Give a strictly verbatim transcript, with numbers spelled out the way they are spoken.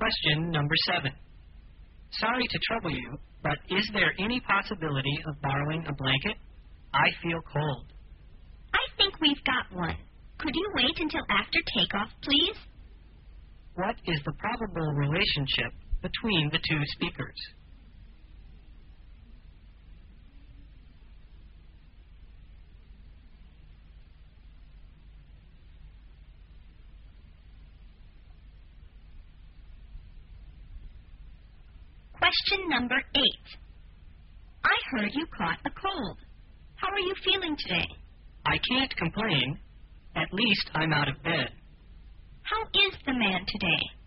Question number seven. Sorry to trouble you, but is there any possibility of borrowing a blanket? I feel cold. I think we've got one. Could you wait until after takeoff, please? What is the probable relationship between the two speakers? Question number eight. I heard you caught a cold. How are you feeling today? I can't complain. At least I'm out of bed. How is the man today?